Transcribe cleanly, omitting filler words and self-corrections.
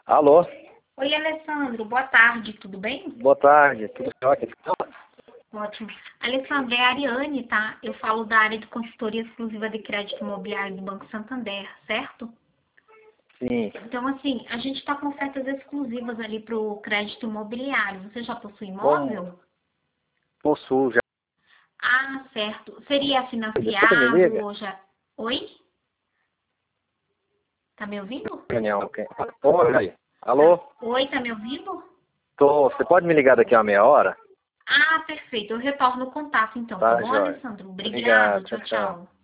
Alô? Oi, Alessandro, boa tarde, tudo bem? Boa tarde, tudo ótimo? Ótimo. Alessandro, é a Ariane, tá? Eu falo da área de consultoria exclusiva de crédito imobiliário do Banco Santander, certo? Sim. Então, assim, a gente está com ofertas exclusivas ali para o crédito imobiliário. Você já possui Como imóvel? possuo já. Ah, certo. Seria Depois você me financiado liga? ou já... Oi? Tá me ouvindo? Reunião, ok. Oi, aí. Tá. Alô? Oi, tá me ouvindo? Tô. Você pode me ligar daqui a meia hora? Ah, perfeito. Eu retorno o contato então, tá Tá, bom, jóia. Alessandro? Obrigado. Obrigado, Tchau, tchau, tchau. tchau.